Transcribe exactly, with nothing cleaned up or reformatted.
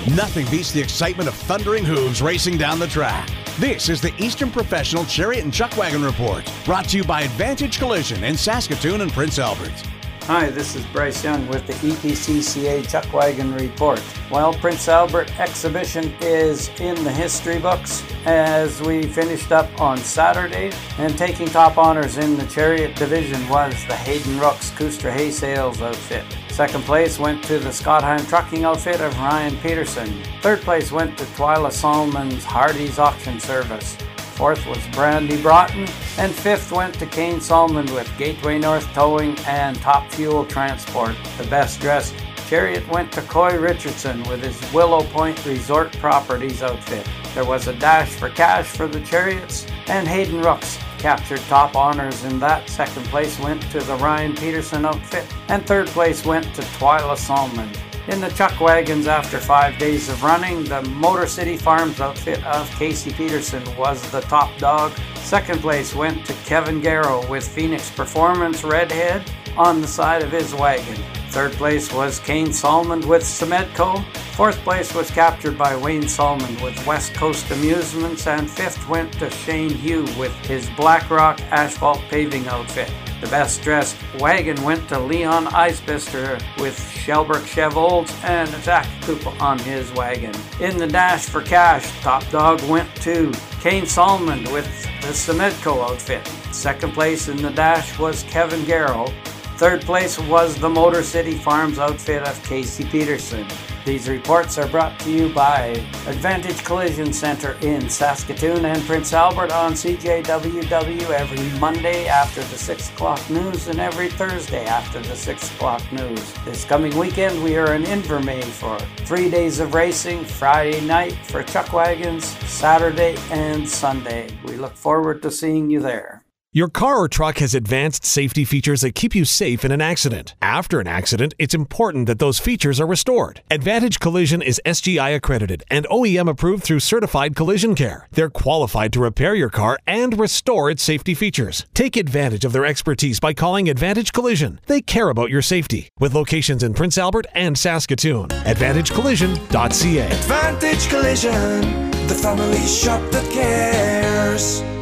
Nothing beats the excitement of thundering hooves racing down the track. This is the Eastern Professional Chariot and Chuck Wagon Report, brought to you by Advantage Collision in Saskatoon and Prince Albert. Hi, this is Bryce Young with the E P C C A Chuck Wagon Report. Well, Prince Albert exhibition is in the history books as we finished up on Saturday, and taking top honors in the Chariot division was the Hayden Rooks Cooster Hay Sales outfit. Second place went to the Scottheim Trucking outfit of Ryan Peterson. Third place went to Twyla Solomons Hardy's Auction Service. Fourth was Brandy Broughton, and fifth went to Kane Solomon with Gateway North Towing and Top Fuel Transport. The best dressed Chariot went to Coy Richardson with his Willow Point Resort Properties outfit. There was a dash for cash for the Chariots, and Hayden Rooks captured top honors in that. Second place went to the Ryan Peterson outfit, and third place went to Twyla Solomon. In the Chuck Wagons, after five days of running, the Motor City Farms outfit of Casey Peterson was the top dog. Second place went to Kevin Garrow with Phoenix Performance Redhead on the side of his wagon. Third place was Kane Solomon with Semedco. Fourth place was captured by Wayne Solomon with West Coast Amusements, and fifth went to Shane Hugh with his Black Rock Asphalt Paving outfit. The best dressed wagon went to Leon Eisbister with Shellbrook Chevolds and Zach Koopa on his wagon. In the dash for cash, top dog went to Kane Solomon with the Semedco outfit. Second place in the dash was Kevin Garrow. Third place was the Motor City Farms outfit of Casey Peterson. These reports are brought to you by Advantage Collision Center in Saskatoon and Prince Albert on C J W W every Monday after the six o'clock news and every Thursday after the six o'clock news. This coming weekend we are in Invermay for three days of racing, Friday night for Chuck Wagons, Saturday and Sunday. We look forward to seeing you there. Your car or truck has advanced safety features that keep you safe in an accident. After an accident, it's important that those features are restored. Advantage Collision is S G I accredited and O E M approved through Certified Collision Care. They're qualified to repair your car and restore its safety features. Take advantage of their expertise by calling Advantage Collision. They care about your safety. With locations in Prince Albert and Saskatoon. advantage collision dot c a. Advantage Collision, the family shop that cares.